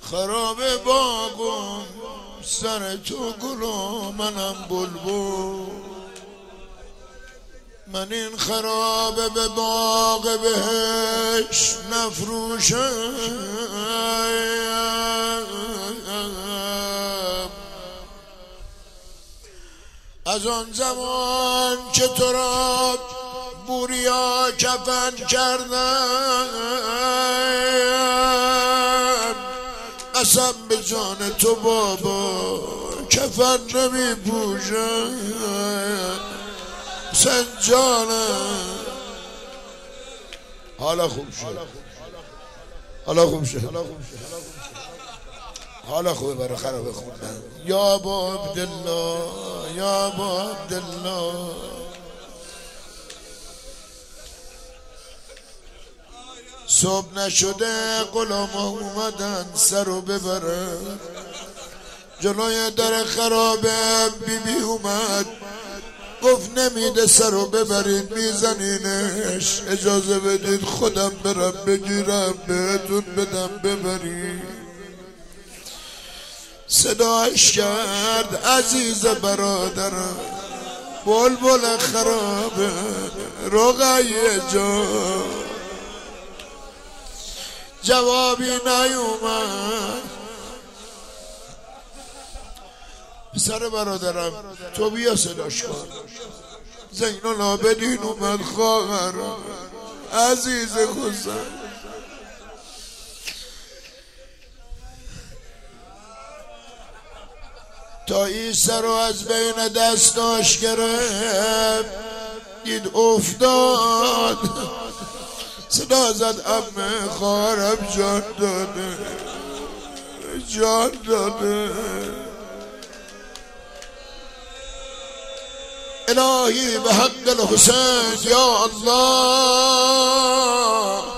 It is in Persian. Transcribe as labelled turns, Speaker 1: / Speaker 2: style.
Speaker 1: خراب باغم سر تو گلو منم بلبل. من این خرابه به باغ بهش نفروشم. از آن زمان که تو را بوریا کفن کردن، قسم به جان تو بابا کفن نمی پوشم. سنجانم حالا خوب شد، حالا خوب شد، حالا خوبه برای خرابه خوندن. یا ابا عبدالله، یا ابا عبدالله. صبح نشده غلام اومدن سرو ببرن. جلوی در خرابه بیبی اومد گفت نمیده سرو ببرید میزنینش، اجازه بدید خودم برم بگیرم بهتون بدم ببرید. صداش کرد عزیز برادرم بلبل خرابه رقیه جان. جوابی نیومد. پسر برادرم تو بیا صداش کن. زین العابدین اومد خواهرم عزیز خودم. تا عیسی رو از بین دستاش گرفت دید افتاد. صدا زد عمه خواهرم جان داده، جان داده. الهی به حق الحسین یا الله